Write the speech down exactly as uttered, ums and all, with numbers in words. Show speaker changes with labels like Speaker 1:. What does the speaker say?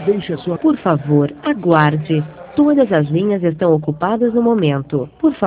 Speaker 1: Deixe a sua...
Speaker 2: Por favor, aguarde. Todas as linhas estão ocupadas no momento. Por favor.